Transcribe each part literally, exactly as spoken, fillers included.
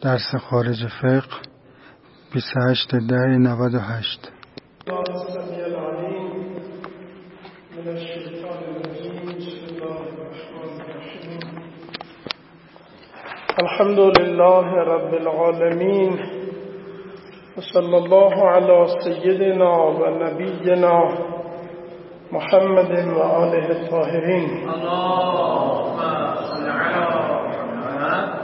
درس خارج فقه بیست و هشت ده نود و هشت. السمیع العلیم من الشیطان الرجیم. بسم الله الرحمن الرحیم. الحمد لله رب العالمین و صلی الله علی سیدنا و نبینا محمد و آله الطاهرین. اللهم صل علی محمد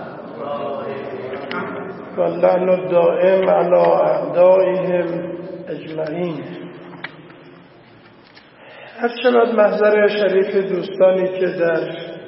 و اللعن الدائم علی اعدائهم اجمعین. هر شود محضر شریف دوستانی که در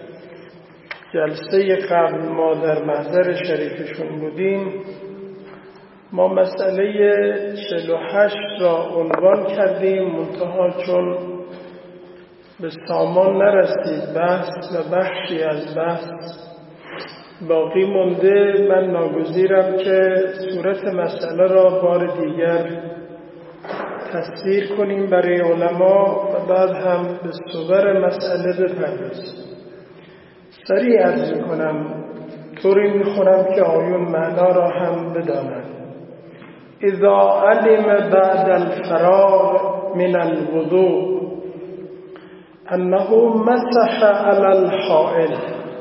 جلسه قبل ما در محضر شریفشون بودیم، ما مسئله چهل و هشت را عنوان کردیم، منتها چون به سامان نرسید بحث و بخشی از بحث باقی مونده، من ناگزیرم که صورت مسئله را بار دیگر تصویر کنیم برای علما و بعد هم به صور مسئله بپردازیم. سریع عرض میکنم، طوری میخونم که آیون معنا را هم بدانند. اذا علم بعد الفراغ من الوضوء انه مسح على الحائل،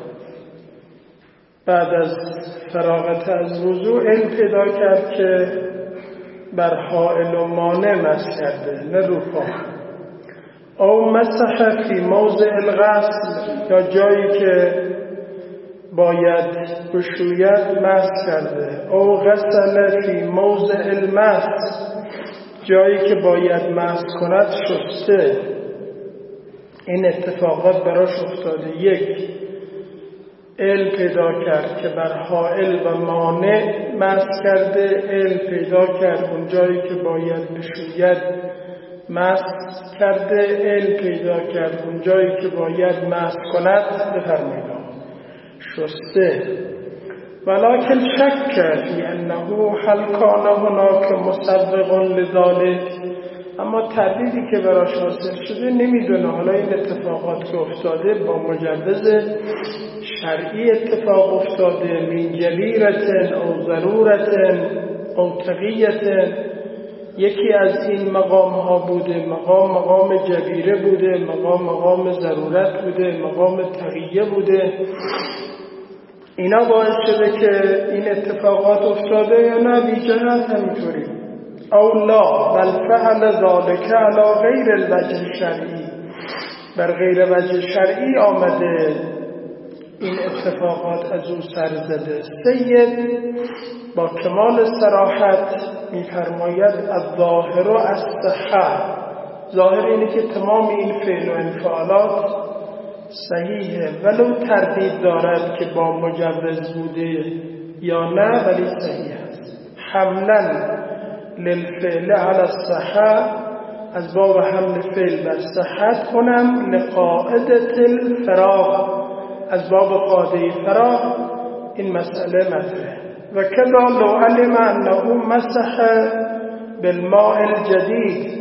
بعد از فراغت از وضوء علم پیدا کرد که بر حائل و مانع مسح کرده، نه رو پا. او مسح فی موضع الغسل، یا جایی که باید بشوید مسح کرده. او غسل فی موضع المسح، جایی که باید مسح کند شسته. این اتفاقات براش افتاده. یک، علم پیدا کرد که بر حائل و مانع مسح کرده، علم پیدا کرد اون جایی که باید بشوید مسح کرده، علم پیدا کرد اون جایی که باید مسح کند بفرمایید شسته. ولکن شک فی انه هل کان هناک مسبق لذلک، اما تردیدی که براش حاصل شده، نمیدونه حالا این اتفاقات که افتاده با مجوز شرعی اتفاق افتاده، من جلیرة او ضرورة او تقیة. یکی از این مقام ها بوده، مقام مقام جبیره بوده، مقام مقام ضرورت بوده، مقام تقیه بوده. اینا باعث شده که این اتفاقات افتاده یا نه بی جهت همینطوری. او لا بل فعل ذلك علی غیر الوجه شرعی، بر غیر وجه شرعی آمده این اتفاقات از او سر زده. سید با کمال صراحت می‌فرماید الظاهر الصحة، ظاهر اینه که تمام این فعل و انفعالات صحیحه، ولو تردید دارد که با مجوز بوده یا نه، ولی صحیح است. حملا للفعل على الصحة، از باب حمل فعل بر صحت کنم. لقاعدة الفراغ، از باب قاعده فراغ این مسئله مطرحه. و کذا لو علم انه مسح بالماء الجدید،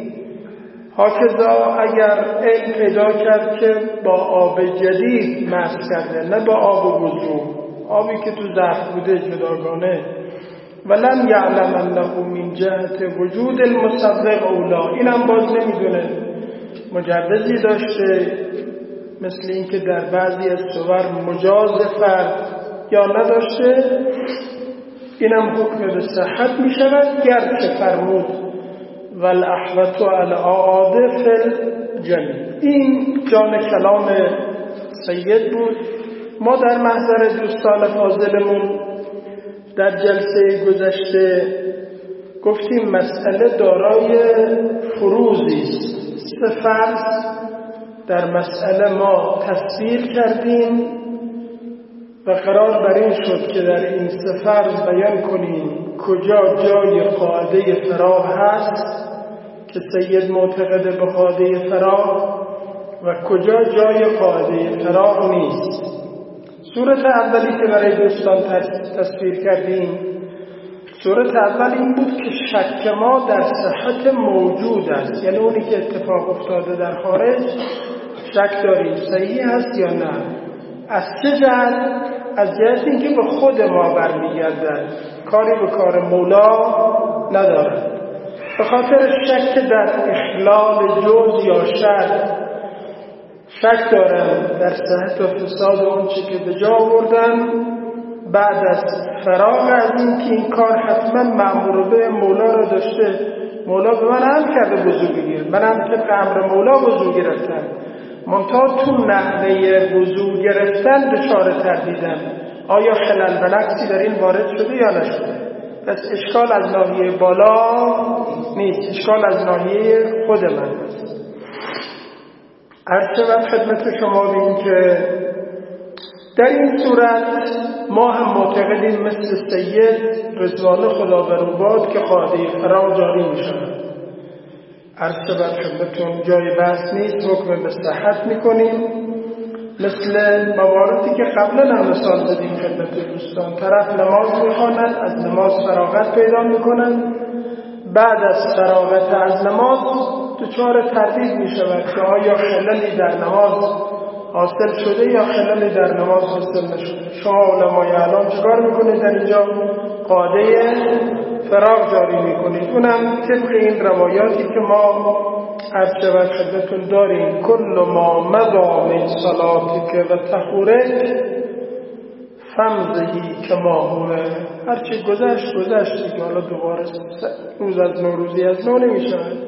هاکذا اگر علم پیدا کرد که با آب جدید مسح کرده، نه با آب وضو، آبی که تو ظرف بوده جداگانه. ولن یعلم انه من جهت وجود المسبق اولا، اینم باز نمیدونه مجوزی داشته، مثل اینکه در بعضی از صور مجاز فرد یا نداشته. اینم حکم به صحت می شود، گرچه فرمود والاحوط علی اعاده فی الجميع. این جان کلام سید بود. ما در محضر دوستان فاضلمون در جلسه گذشته گفتیم مسئله دارای فروزی است. سه فرض در مسئله ما تصویر کردیم و قرار بر این شد که در این سه فرض بیان کنیم کجا جای قاعده فراغ هست که سید معتقد به قاعده فراغ و کجا جای قاعده فراغ نیست. صورت اولی که برای دوستان تصویر کردیم، صورت اول این بود که شک ما در صحت موجود است، یعنی اونی که اتفاق افتاده در خارج شک داریم صحیح است یا نه. از چه جهت؟ از جهت اینکه به خود ما برمیگردد، کاری به کار مولا ندارد. به خاطر شک در اخلال جز یا شرط شک دارم در صحت و فساد اون چی که به جا آوردم بعد از فراغ از این که این کار حتما مأموریت مولا را داشته. مولا به من هم کرده وضو بگیر، من هم طبق امر مولا وضو گرفتم، منتها تو نحوه وضو گرفتن دچار تردیدم آیا خلل و نقصی در این وارد شده یا نشده. پس اشکال از ناحیه بالا نیست، اشکال از ناحیه خود من است. عرض شود خدمت شما به این که در این صورت ما هم معتقدیم مثل سید رضوان خدا بر او باد که قاعده فراغ جاری می شود. عرض شود خدمتتون جای بحث نیست، حکم به صحت می کنیم. مثل مواردی که قبلا هم مثال زدیم خدمت دوستان، طرف نماز می خواند، از نماز فراغت پیدا می کنند، بعد از فراغت از نماز دچار تردید می شود که آیا خللی در نماز حاصل شده یا خللی در نماز حاصل نشده. شما علمای الان چیکار میکنید در اینجا؟ قاعده فراغ جاری میکنید. اونم طبق این روایاتی که ما عرض شود خدمتتون داریم، کل ما مضی من صلاتک و طهورک فمضی کما هو، هرچی گذشت گذشت دیگه، حالا دوباره روز از نوروزی از نو نمیشود.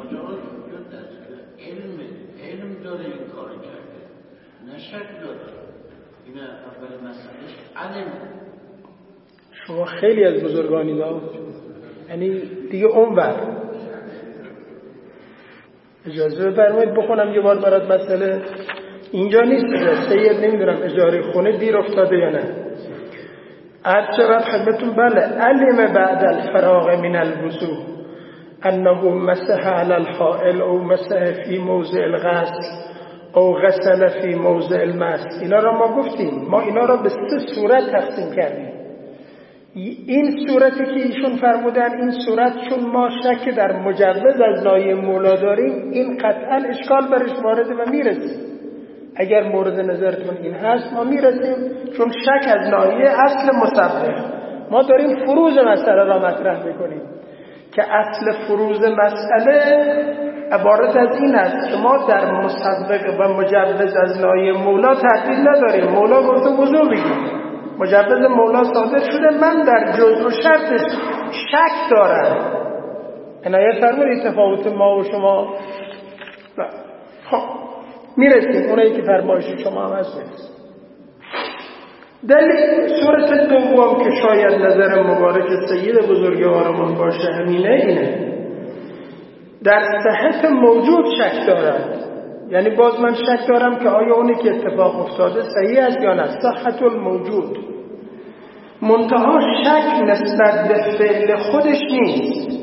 شما خیلی از بزرگانی دا یعنی دیگه اونور اجازه بفرمایید بخونم یه بار برات مسئله اینجا نیست. سید نمیدونم اجاره خونه دیر افتاده یا نه. عرض شود خدمتون بله علم بعد الفراغ من الوضو انه مسح علی الحائل او مسح فی موضع الغسل او غسل فی موضع المس. اینا را ما گفتیم، ما اینا را به سه صورت تقسیم کردیم. این صورتی که ایشون فرمودن، این صورت چون ما شک در مجوز از ناحیه مولا داریم، این قطعا اشکال برش وارده و میرسیم. اگر مورد نظرتون این هست ما میرسیم، چون شک از ناحیه اصل مسبب. ما داریم فروض مسئله را مطرح میکنیم که اصل فروض مسئله عبارت از این است که ما در مسبق و مجوز از ناحیه مولا تردید نداریم. مولا گفته وضو بگیر، مجوز مولا صادر شده، من در جزء و شرطش شک دارم. عنایت فرمودید تفاوت ما و شما خب میرسیم اونایی که فرمایش شما هم هست میرسیم. دلیل صورت دوم که شاید نظر مبارک سید بزرگوارمان باشه همینه اینه در صحت موجود شک دارد. یعنی باز من شک دارم که آیا اونی که اتفاق افتاده صحیح است یا نه، صحت الموجود. منتها شک نسبت به فعل خودش نیست،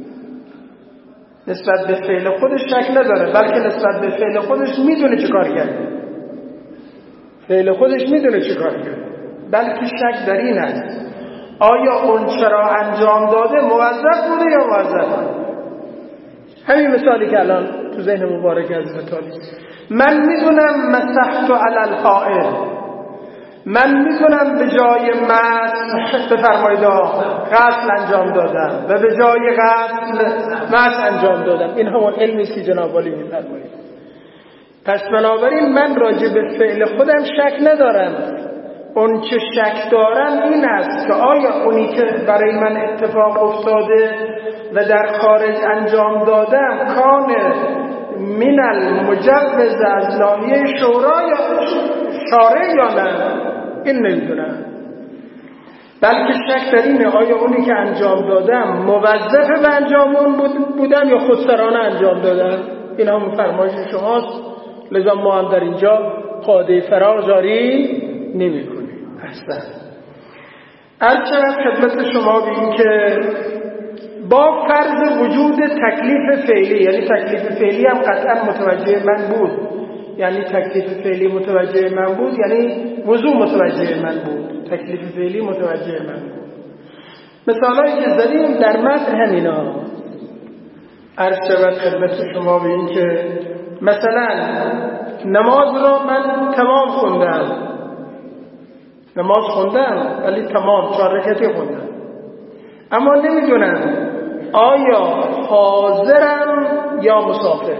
نسبت به فعل خودش شک نداره، بلکه نسبت به فعل خودش میدونه چه کار کرده، فعل خودش میدونه چه کار کرده، بلکه شک در این است آیا اون چرا انجام داده موظف بوده یا موظف. همین مثالی که الان تو ذهن مبارک از مثالی، من میدونم مسحت علی الحائل، من میدونم به جای مسح بفرمایید غسل انجام دادم و به جای غسل مسح انجام دادم. این همون علمی است که جناب عالی میفرمایید. پس بنابراین من راجع به فعل خودم شک ندارم. اون چه شک دارم این است که آیا اونی که برای من اتفاق افتاده و در خارج انجام دادم کان من المجوز از ناحیه شورا یا شارع یا نه، این نمیدونم. بلکه شک در اینه آیا اونی که انجام دادم موظف به انجام اون بودم یا خودسرانه انجام دادم. این هم فرمایش شماست، لذا ما هم در اینجا قاعده فراغ جاری نمی کنیم. احسن. عرض شود خدمت شما به این که با فرض وجود تکلیف فعلی، یعنی تکلیف فعلی هم قطعا متوجه من بود، یعنی تکلیف فعلی متوجه من بود، یعنی وضو متوجه من بود، تکلیف فعلی متوجه من بود. مثالایی که زدیم در متن همینا. عرض شود خدمت شما به این که مثلا نماز را من تمام خوندم، نماز خوندن ولی تمام چهار رکعتی خوندن، اما نمیدونن آیا حاضرم یا مسافر.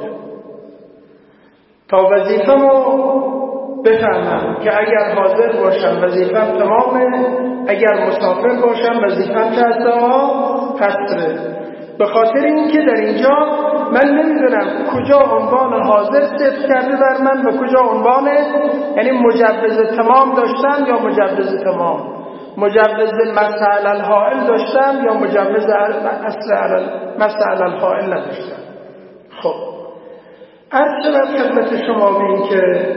تا وظیفه‌مو بفهمم که اگر حاضر باشم وظیفه‌م تمامه، اگر مسافر باشم وظیفه‌م چه هست؟ قصره. به خاطر اینکه در اینجا من نمیدونم کجا عنوان حاضر صرف کرده بر من و کجا عنوان، یعنی مجوز تمام داشتم یا مجوز تمام، مجوز مسعل الحائل داشتم یا مجوز مسعل الحائل نداشتم. خب عرض شود خدمت شما به این که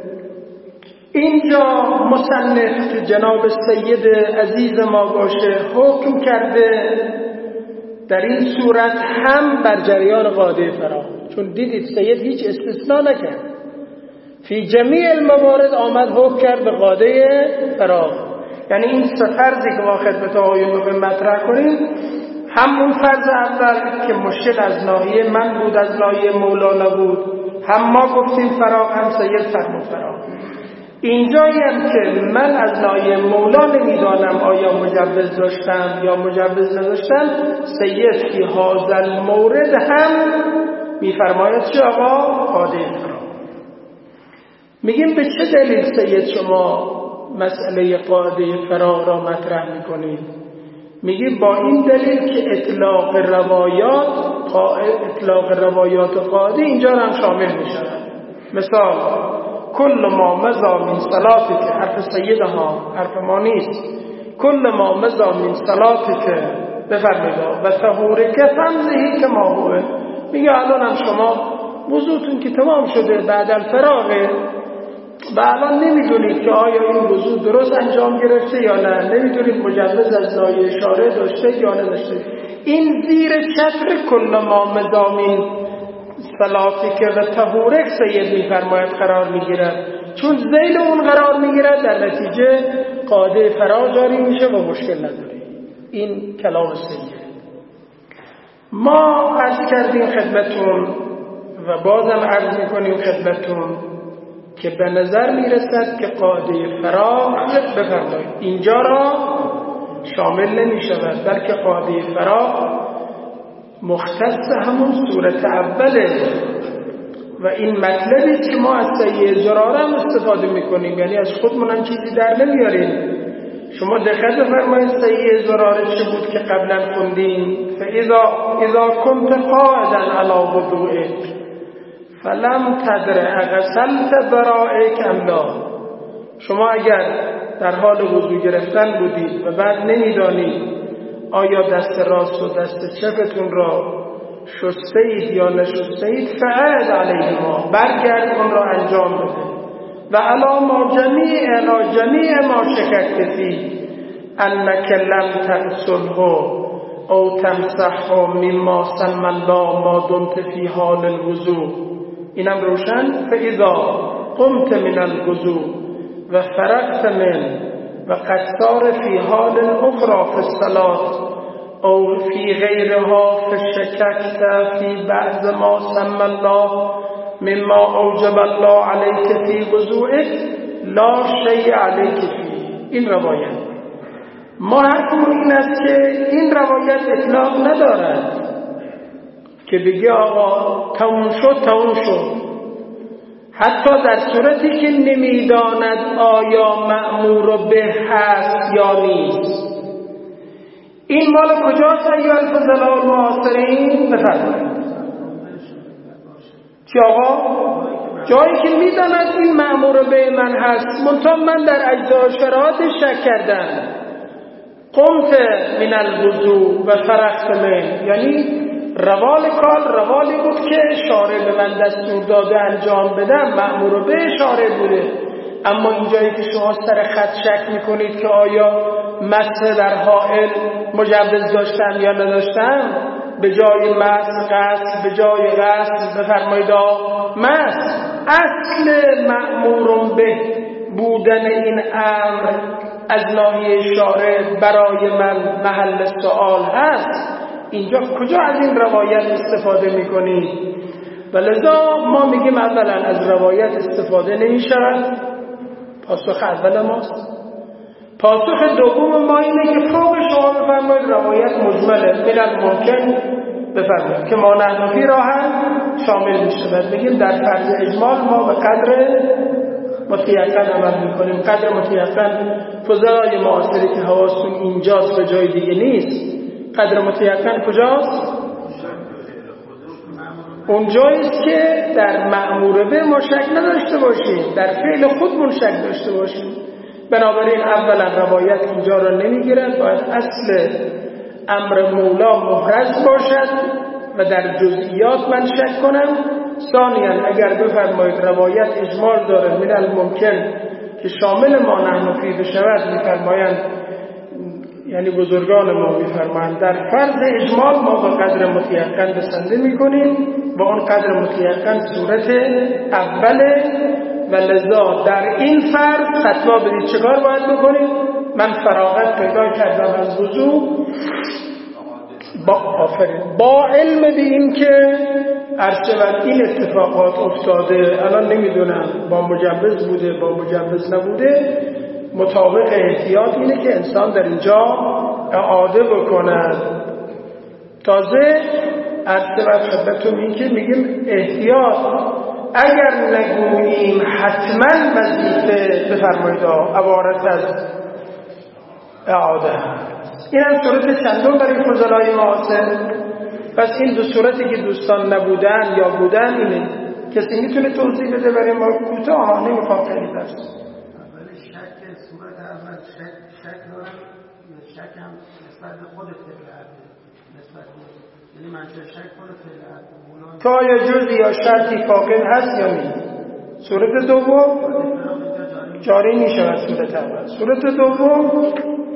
اینجا مصنف که جناب سید عزیز ما باشه حکم کرده در این صورت هم بر جریان قاعده فراغ، چون دیدید سید هیچ استثناء نکرد، فی جمیع الموارد آمد حکم کرد به قاعده فراغ. یعنی این سه فرضی که ما خدمت آقایون رو مطرح کنیم، هم اون فرض اول که مشکل از ناحیه من بود، از ناحیه مولانا بود، هم ما گفتیم فراغ، هم سید فرمود فراغ. اینجایی هم که من از ناحیه مولا نمیدانم آیا مجوز داشتم یا مجوز نداشتم، سید فی هذا المورد هم میفرماید چه آقا؟ قاعده فراغ. میگیم به چه دلیل سید شما مسئله قاعده فراغ را مطرح میکنید؟ میگیم با این دلیل که اطلاق روایات اطلاق روایات قاعده اینجا هم شامل میشود. مثال کل ما مضا من صلاتی که حرف سیدها حرف ما نیست، کل ما مضا من صلاتی که بفرمایید و طهور که فمزهی که ما هوه. میگه الان هم شما وضوتون که تمام شده بعد الفراغه و الان نمیدونید که آیا این وضو درست انجام گرفته یا نه، نمیدونید مجوز از ناحیه اشاره داشته یا نداشته. این زیر چتر کل ما مضا من صلاتی که و طهورک سید میفرماید قرار میگیرد، چون ذیل اون قرار میگیرد در نتیجه قاعده فراغ جاری میشه و مشکل نداره. این کلام سید. ما عرض کردیم خدمتون و بازم عرض میکنیم خدمتون که به نظر میرسد که قاعده فراغ بفرمایید اینجا را شامل نمیشود، بلکه قاعده فراغ مختص همون صورت اوله و این مطلبی که ما از سید زراره هم استفاده میکنیم، یعنی از خودمون هم چیزی در نمیاریم. شما دقت بفرمایید سید زراره چه بود که قبلا خوندیم؟ فاذا اذا كنت قاعدا على وضوئك فلم تدر اغسلت برائك ام لا. شما اگر در حال وضو گرفتن بودید و بعد نمیدانید آیا دست راست و دست چپتون را شسته اید یا نشسته اید، فعد علیهما، برگرد اون را انجام بده. و علا ما جمیع علا جمیع ما شککت فی انک لم تغسله او تمسحه مما سمی الله ما دمت فی حال الوضو. اینم روشن. فاذا قمت من الوضو و فرغت من و قد صار فی حال اخرى فی الصلاة او فی غیرها فشککت فی بعض ما سمی الله مما اوجب الله علیک فی وضوئک لا شیء علیک فی. این روایت ما حکمون این است که این روایت اطلاق ندارد که بگه آقا تموم شد تموم شد، حتی در صورتی که نمیداند آیا مأمور به هست یا نیست. این مال کجاست ایها الفضلاء المعاصرین؟ بفرمایید چی آقا؟ جایی که میداند این مأمور به من هست، منتها من در اجزاء شرایط شک کردم. قمت من الوضو و فرغت من، یعنی روال کار روالی بود که شارع به من دستور داده انجام بدم، مأمور به شارع بوده. اما اینجایی که شما سر خط شک میکنید که آیا مسح در حائل مجوز داشتم یا نداشتم، به جای مسح غسل، به جای غسل بفرمایید مسح. اصل مأمور به بودن این امر از ناحیه شارع برای من محل سوال هست. اینجا کجا از این روایت استفاده میکنید؟ ولذا ما میگیم اولا از روایت استفاده نمیشود، پاسخ اول ماست. پاسخ دوم ما اینه که فوق شما بفرمایید روایت مجمله من الممکن بفرمایید که ما نحن فی راحت شامل میشه. بعد بگیم در فرض اجمال ما به قدر متیقن عمل میکنیم. قدر متیقن فضلای معاصری که حواستون اینجاست به جای دیگه نیست. قدر متیقن کجاست؟ اونجاییست که در مأمور به ما شک نداشته باشیم، در فعل خودمون شک داشته باشیم. بنابراین اولا روایت اینجا را نمیگیرد، باید اصل امر مولا محرز باشد و در جزئیات من شک کنم. ثانیاً اگر بفرمایید روایت اجمال داره من الممکن که شامل ما نحن فی بشود، میفرمایند یعنی بزرگان ما میفرمایند در فرض اجمال ما با قدر متیقن بسنده میکنیم و اون قدر متیقن صورت اوله و لذا در این فرض فتوا بدید چکار باید بکنیم؟ من فراغت پیدا کردم از وضو با آفرین با علم به این که عرشبت این اتفاقات افتاده، الان نمیدونم با مجوز بوده با مجوز نبوده، مطابق احتیاط اینه که انسان در اینجا اعاده بکند. تازه عرشبت خدمتون این که میگیم احتیاط اگر نگوییم حتما وظیفه بفرمایید عبارت از اعاده. این هم صورت چندم برای فضلای معاصر. پس این دو صورتی که دوستان نبودن یا بودن اینه. کسی میتونه توضیح بده برای ما؟ کوتاه نمیخوام خیلی درس. ولی شک صورت اول شک شک دارم، شک هم نسبت به خود فعل نسبت به یعنی منشه شک خود فعل تا یا جزئی یا شرطی فاقد هست یا نیست. صورت دوم جاری میشه. صورت اول صورت دوم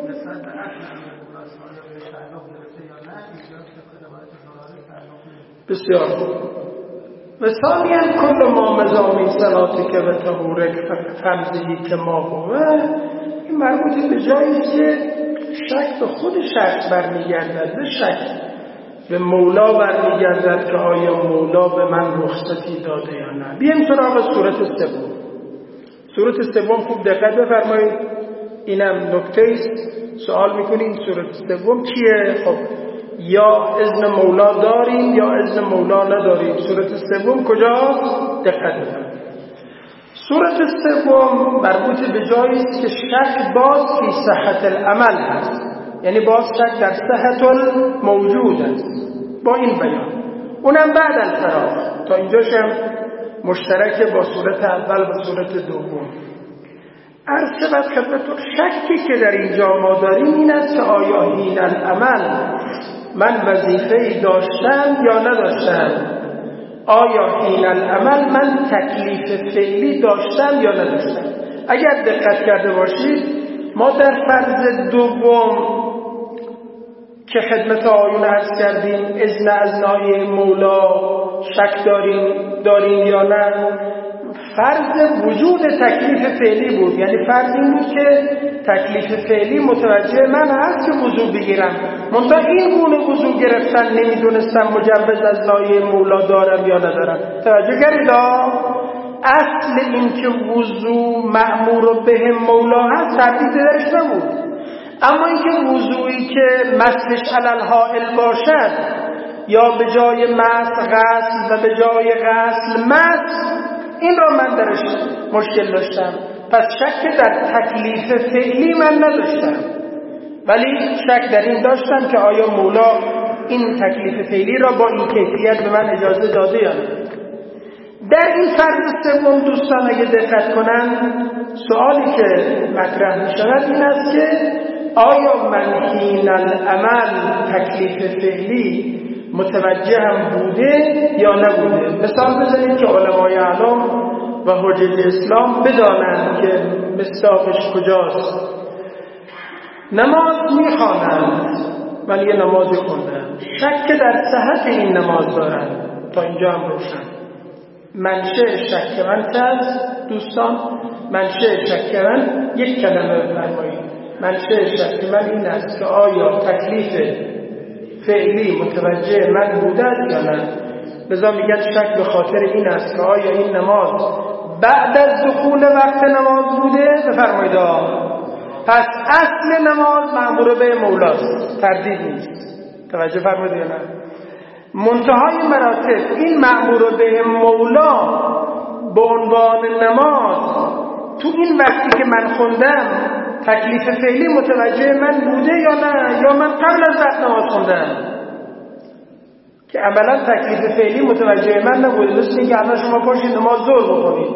بسیار و ثانیاً کل ما مزامی صلاتی که به طهورک فرضی که ما بوده، این مربوط به جاییست که شک به خود شخص برمیگردد، به شک به مولا برمیگردد که آیا مولا به من رخصتی داده یا نه. بیایم سراغ صورت سوم. صورت سوم خوب دقت بفرمایید، اینم نکته است. سوال میکنین صورت سوم چیه؟ خب یا اذن مولا داریم یا اذن مولا نداریم. صورت سوم کجاست؟ دقت بفرمایید. صورت سوم مربوط به جایی است که شک باز فی صحت العمل هست، یعنی باز شک در صحت الموجود است. با این بیان اونم بعد الفراغ. تا اینجاش هم مشترک با صورت اول و صورت دوم. عرض شود خدمتتون شکی که در اینجا ما داریم این است که آیا حین العمل من وظیفه‌ای داشتم یا نداشتم؟ آیا حین العمل من تکلیف فعلی داشتم یا نداشتم؟ اگر دقت کرده باشید ما در فرض دوم که خدمت آیون عرض کردیم اذن از ناحیه مولا شک داریم داریم یا نه، فرض وجود تکلیف فعلی بود. یعنی فرض این بود که تکلیف فعلی متوجه من هست که وضو بگیرم، منتها این گونه وضو گرفتن نمیدونستم مجوز از ناحیه مولا دارم یا ندارم. توجه کردید؟ اصل این که وضو مأمور به مولا هست تردید درش نبود، اما اینکه وضویی که مسحش علی الحائل باشد یا به جای مسح غسل و به جای غسل مسح، این را من درش مشکل داشتم. پس شک در تکلیف فعلی من نداشتم، ولی شک در این داشتم که آیا مولا این تکلیف فعلی را با این کیفیت به من اجازه داده یا نه. در این فرض سوم دوستان اگه دقت کنن سوالی که مطرح می شود این است که آیا من حین العمل تکلیف فعلی متوجه هم بوده یا نبوده؟ مثال بزنید که علمای اعلام و حجج اسلام بدانند که مصداقش کجاست. نماز میخوانند، من یه نمازی خوندم، شک در صحت این نماز دارند. تا اینجا هم روشن. منشأ شک من چه است دوستان؟ منشأ شک من یک کلمه بفرمایید. منشأ شک من این است که آیا تکلیف فعلی متوجه من بوده است یا نه. لذا میگن شک به خاطر این است که آیا این نماز بعد از دخول وقت نماز بوده؟ بفرمایید پس اصل نماز مأمور به مولاست، تردید نیست. توجه فرمودید یا نه؟ منتهای مراتب این مأمور به مولا به عنوان نماز تو این وقتی که من خوندم تکلیف فعلی متوجه من بوده یا نه، یا من قبل از وقت نماز خوندم که عملا تکلیف فعلی متوجه من نبوده. مثل اینکه الان شما پاشید نماز ظهر بخونید،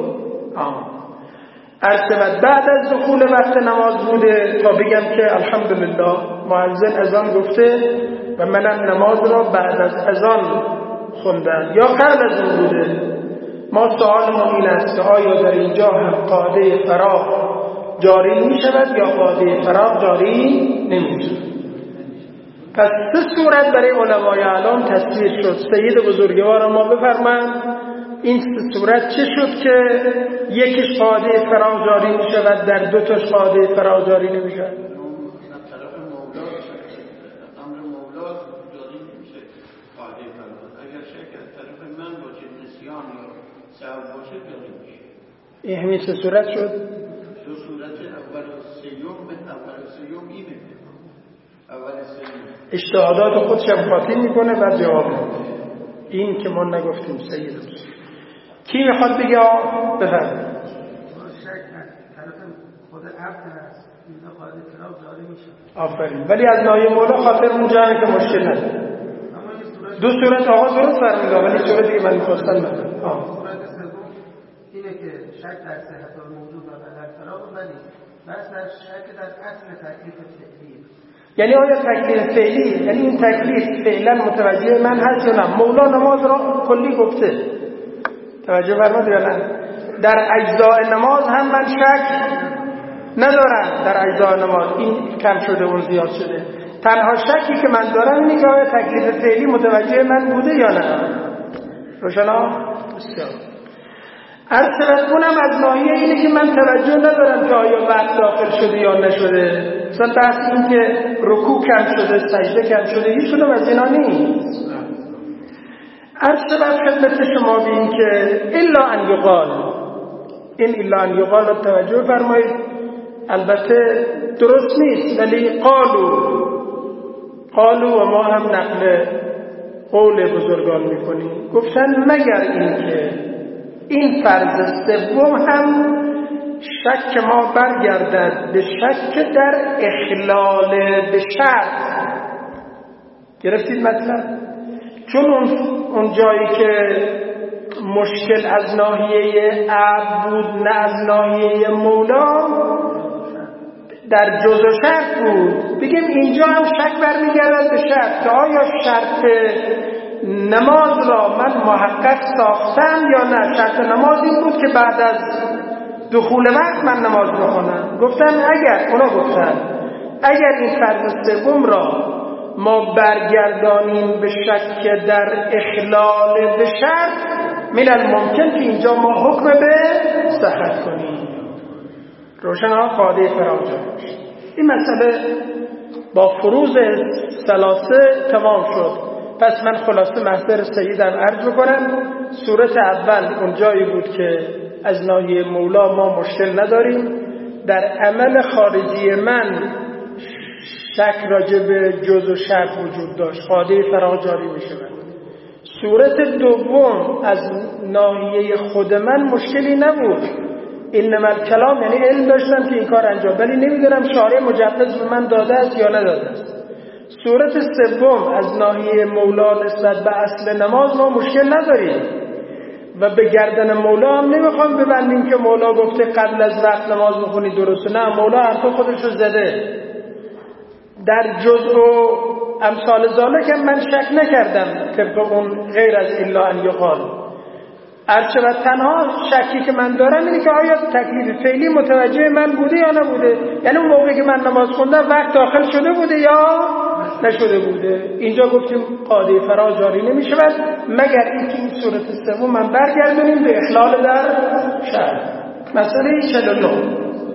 عرض بعد از دخول وقت نماز بوده تا بگم که الحمدلله مؤذن اذان گفته و منم نماز را بعد از اذان خوندم، یا قبل از اون بوده. ما سوالمون این است که آیا در اینجا هم قاعده فراغ جاری می شود یا قاعده فراغ جاری نمی شود؟ پس سه صورت برای علمای اعلام تصویر شد. سید بزرگوار ما بفرمایند این سه صورت چه شد که یکیش قاعده فراغ جاری می شود، در دو تاش قاعده فراغ جاری نمی شود؟ این همین سه صورت شد. دو صورت اول سیوم به اول سیوم اینه. اول سیوم اجتهادات خودش هم خاطر میکنه و جواب میده. این که ما نگفتیم سید دوست. کی میخواد بگه؟ بفرمایید. شک طرف خود عبد است. این قاعده فراغ جاری میشه. آفرین. ولی از ناحیه مولا خاطر اونجا که مشکل نداره. دو صورت آقا درست فرمودید، ولی صورتی که من می‌خواستم بگم. آه. صورت سوم اینه که شک در صحت الموجود و در فراغ، ولی بس در شک در اصل تکلیف فعلی. یعنی آیا تکلیف فعلی، یعنی این تکلیف فعلا متوجه من هست یا نه؟ مولا نماز را کلی گفته. توجه فرمودید یا نه؟ در اجزاء نماز هم من شک ندارم. در اجزاء نماز این کم شده اون زیاد شده. تنها شکی که من دارم اینه که آیا تکلیف فعلی متوجه من بوده یا نه. روشنا؟ بسیار. عرض اونم از ناحیه اینه که من توجه ندارم که آیا وقت داخل شده یا نشده. مثلا بحث این که رکوع کم شده، سجده کم شده، هیچ کدوم از اینا نیست. عرض بر خدمت شما بین که الا ان یقال، این الا ان یقال رو توجه فرمایید. البته درست نیست، ولی قالو قالو و ما هم نقل قول بزرگان میکنیم، گفتن مگر این که این فرض سوم هم شک ما برگردد به شک در اخلال به شرط. گرفتید مطلب؟ چون اون, اون جایی که مشکل از ناحیه عبد بود نه از ناحیه مولا، در جزء شرط بود. بگیم اینجا هم شک برمیگردد به شرط که آیا شرط نماز را من محقق ساختم یا نه. شرط نماز این بود که بعد از دخول وقت من نماز بخونم. گفتن اگر اونا گفتن اگر این فرض سوم را ما برگردانیم به شک در اخلال به شرط، من الممکن که اینجا ما حکم به صحت کنیم. روشن ها قاعده فراغ جاری شد. این مسئله با فروض ثلاثه تمام شد. پس من خلاصه محضر سیدم عرض بکنم. صورت اول اون جایی بود که از ناحیه مولا ما مشکل نداریم. در عمل خارجی من شک راجع به جزء و شرط وجود داشت، قاعده فراغ جاری می شود. صورت دوم از ناحیه خود من مشکلی نبود. اینما الکلام، یعنی علم داشتم که این کار انجام، ولی نمیدونم شارع مجوز به من داده است یا نداده است. صورت سوم از ناحیه مولا نسبت به اصل نماز ما مشکل نداریم و به گردن مولا هم نمیخوام ببندیم که مولا گفته قبل از وقت نماز بخونی درسته. نه، مولا حرف خودش رو زده. در جزء و امثال ذالک هم من شک نکردم طبق اون غیر از الا ان یقال. ارچه و تنها شکی که من دارم اینه که آیا تکلیف فعلی متوجه من بوده یا نبوده. یعنی اون موقعی که من نماز خوندم وقت داخل شده بوده یا نشده بوده. اینجا گفتیم قاعده فراغ جاری نمی شود مگر اینکه این صورت سوم من برگردونیم به اخلال در شرط. مسئله چهل و نه.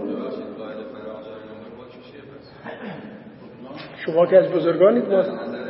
شما که از بزرگانید باز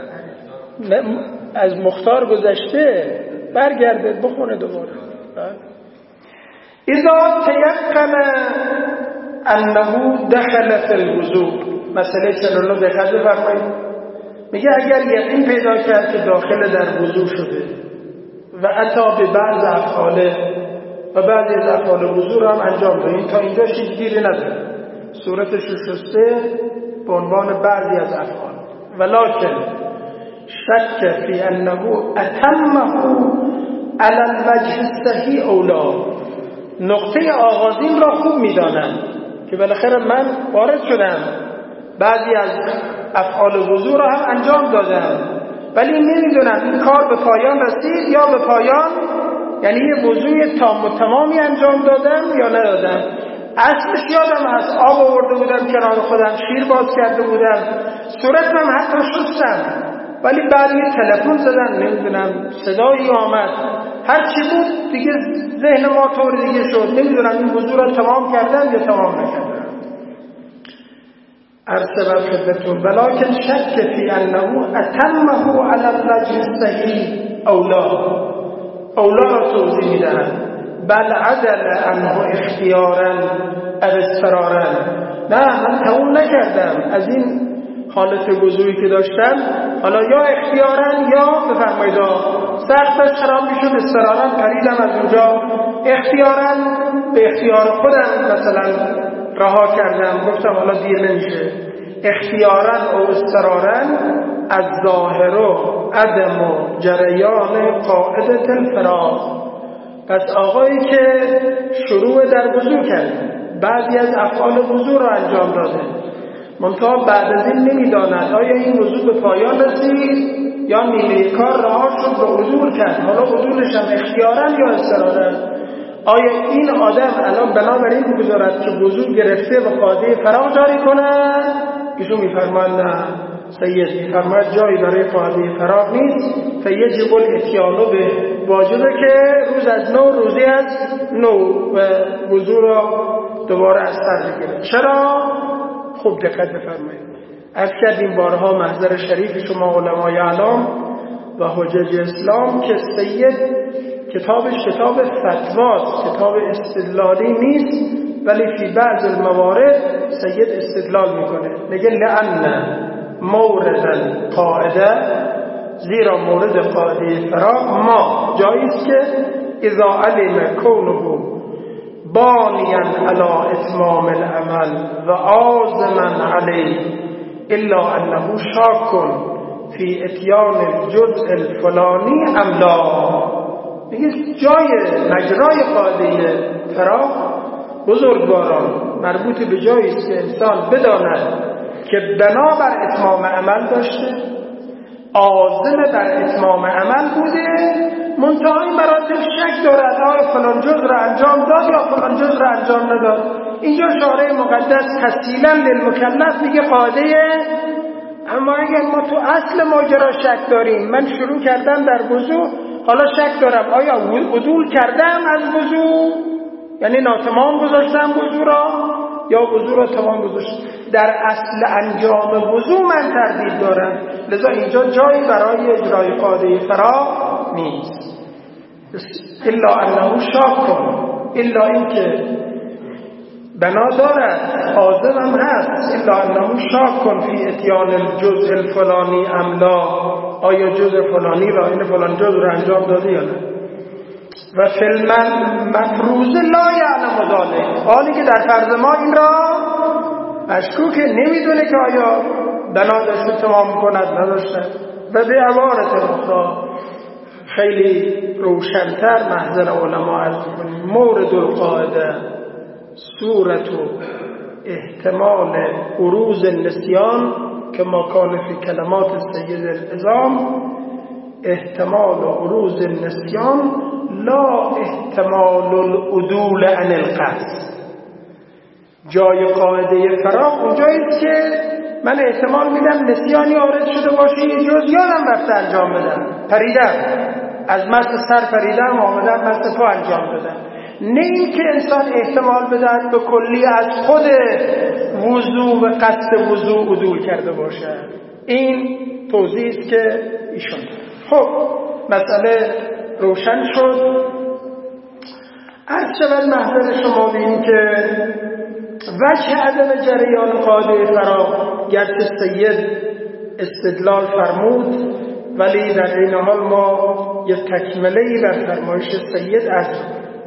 از مختار گذشته برگرده بخونه دوباره. اذا تیقن انه دخل فی الوضوء. مسئله چهل و نه دقت بفرمایید. میگه اگر یقین پیدا کرد که داخل در وضو شده و عطا به بعض افعاله و بعضی از افعال وضو رو هم انجام ده، این تا اینجا هیچ گیری نداره، صورتش رو شسته به عنوان بعضی از افعال. ولکن شک فی انه اتمه علی الوجه الصحیح اولا. نقطه آغازین را خوب میدانم که بالاخره من وارد شدم، بعضی از افعال وضو را هم انجام دادم، ولی نمیدونم این کار به پایان رسید یا به پایان، یعنی یه وضوی تام و تمامی انجام دادم یا ندادم. اصلش یادم هست آب آورده بودم کنار خودم، شیر باز کرده بودم، صورتم حتی شستم، ولی بعد یه تلفن زدن، نمیدونم صدایی آمد، هر چی بود دیگه ذهن ما طور دیگه شد، نمیدونم این وضو را تمام کردم یا تمام نکردم. ارسبب خدمتون ولکن شک فی انه اتمه علی الوجه الصحیح اولا. اولا را توضیح میدهند. بل عدل عنه اختیارا او اضطرارا. نه من تموم نکردم از این حالت وضویی که داشتم، حالا یا اختیارا یا بفرمایید سختش خراب میشد، اضطرارا پریدم از اونجا، اختیارا به اختیار خودم مثلا رها کردم، گفتم حالا دیر نمیشه. اختیارا او اضطرارا از ظاهر و عدم و جریان قاعدة الفراغ. پس آقایی که شروع در وضو کرد، بعضی از افعال وضو را انجام داده، منتها بعد از این نمیداند آیا این وضو به پایان رسید یا نیمه کار رها شد و عدول کرد، حالا عدولش هم اختیارا یا اضطرارا. آیا این آدم الان بنابراین بگذارد که وضو گرفته و قاعده فراغ جاری کند؟ ایشون میفرماند نه، سید میفرماید جایی برای قاعده فراغ نیست، فیجب الاتیان به، واجبه که روز از نو روزی از نو و وضو را دوباره از سر بگیره. چرا؟ خوب دقت بفرمایید. از کردیم بارها محضر شریف شما علمای اعلام و حجج اسلام که سید کتابش کتاب فتواست، کتاب استدلالی نیست، ولی فی بعض الموارد سید استدلال میکنه، میگه لأن مورد القاعده، زیرا مورد قاعده فراغ ما جاییست که اذا علم کونه بانیا علی اتمام العمل و عازما علیه الا انه شاک فی اتیان الجزء الفلانی ام لا. میگه جای مجرای قاعده فراغ بزرگواران مربوط به جایی است که انسان بداند که بنا بر اتمام عمل داشته، عازم بر اتمام عمل بوده، منتهای مراتب شک دارد آیا فلان جز را انجام داد یا فلان جز را انجام نداد. اینجا شارع مقدس تسهیلا للمکلف میگه قاعده، اما اگر ما تو اصل ماجرا شک داریم، من شروع کردم در وضو، حالا شک دارم آیا عدول کردم از وضو، یعنی ناتمام گذاشتم وضو را یا وضو را تمام گذاشتم، در اصل انجام وضو من تردید دارم، لذا اینجا جایی برای اجرای قاعده فراغ نیست. الا انه شاک کن، الا اینکه بنا دارد، عازم هم هست، الا انه شاک کن فی اتیان الجزء الفلانی املا، آیا جزء فلانی را، این فلان جزء را انجام داده یا نه. و فیلم مفروض لا یعلم ذلک، حالی که در فرض ما این را مشکوکه، نمیدونه که آیا بنا داشته تمام کند نداشته. و به عبارت اخرى خیلی روشنتر محضر علما عرض کنیم، مورد القاعده صورت و احتمال عروض النسیان که ما کان فی کلمات سید العظام، احتمال عروض النسیان لا احتمال العدول عن القصد. جای قاعده فراغ اونجاییست که من احتمال میدم نسیانی وارد شده باشه، یه جز یادم رفته انجام بدم، پریدم از مست سر پریدم آمدم مست پا انجام دادم. نه این که انسان احتمال بدهد به کلی از خود وضو و قصد وضو عدول کرده باشد. این توضیحی است که ایشون. خب مسئله روشن شد. عرض شود محضر شما بینیم که وجه عدم جریان قاعده فراغ گرچه سید استدلال فرمود، ولی در این حال ما یک تکمله‌ای بر فرمایش سید عرض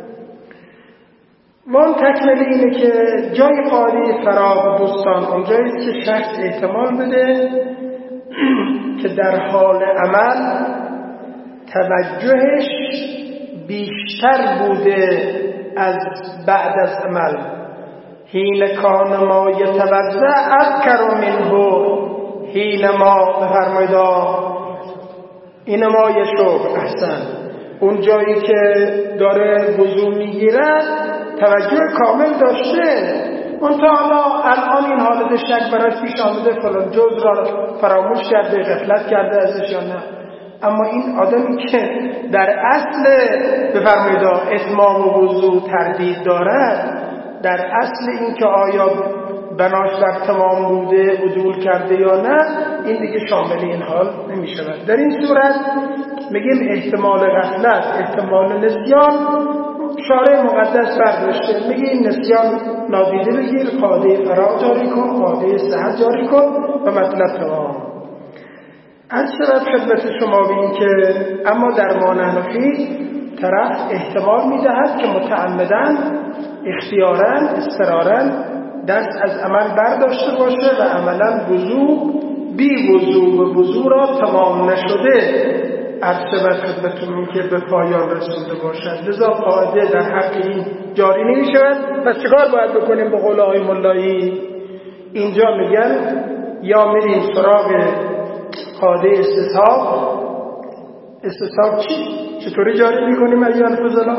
و اون تکمله اینه که جای قاعده فراغ دوستان اونجایی که شخص احتمال بده که در حال عمل توجهش بیشتر بوده از بعد از عمل. حین کان ما یتوضأ اذکر منه، حین ما بفرمایید این ما یشوب احسن، اون جایی که داره وضو میگیرد توجه کامل داشته، منتها حالا الان این حالت شک براش پیش آمده فلان جز را فراموش کرده، غفلت کرده ازش یا نه. اما این آدمی که در اصل بفرمایید اتمام و وضو تردید دارد، در اصل این که آیا بناش در تمام بوده عدول کرده یا نه، این دیگه شامل این حال نمی شود. در این صورت میگیم احتمال غفلت، احتمال نسیان شارع مقدس برداشته، میگه این نسیان نادیده بگیر، قاعده فراغ جاری کن، قاعده صحت جاری کن و مطلب تمام. از شرط خدمت شما بین که اما در ما حنفی طرف احتمال میدهد که متعمداً اختیاراً اضطراراً دست از عمل برداشته باشه و عملاً وضو بی وضو و وضو را تمام نشده عرض بر خدمتون که به پایان رسیده باشد. لذا قاعده در حق این جاری نمی شود. پس چکار باید بکنیم؟ به قول آقای ملایی اینجا میگن یا میریم سراغ قاعده استصحاب. استصحاب چی؟ چطوری جاری میکنیم ایان فضلا؟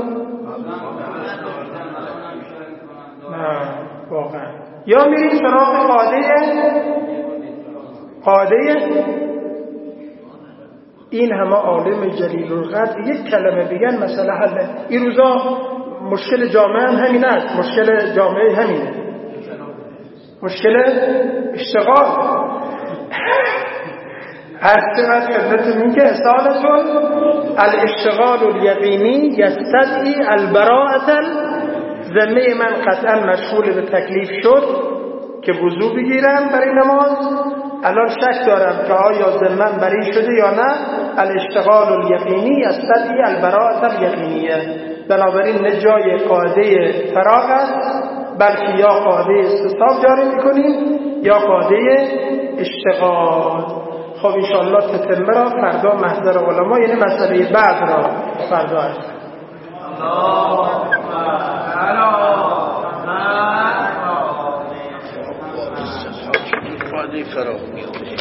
نه واقعا. یا میریم سراغ قاعده قاعده این همه عالم جلیل القدر یک کلمه بگن مسئله حله. این روزا مشکل جامعه هم همین است، مشکل جامعه همینه، مشکل اشتغال. هستمت خدمتون این که اصالتون الاشتغال الیقینی یستدعی البراءة. ذمه من قطعا مشغول به تکلیف شد که وضو بگیرم برای نماز، الان شک دارم که آیا ذمم بری شده یا نه. الاشتغال الیقینی یستدعی البراءة الیقینیه. بنابراین نه جای قاعده فراغ است، بلکه یا قاعده استصحاب جاری میکنیم یا قاعده اشتغال. خب انشاءالله تتمه را فردا محضر علما، یعنی مسئله بعد را فردا است. قاعده فراغ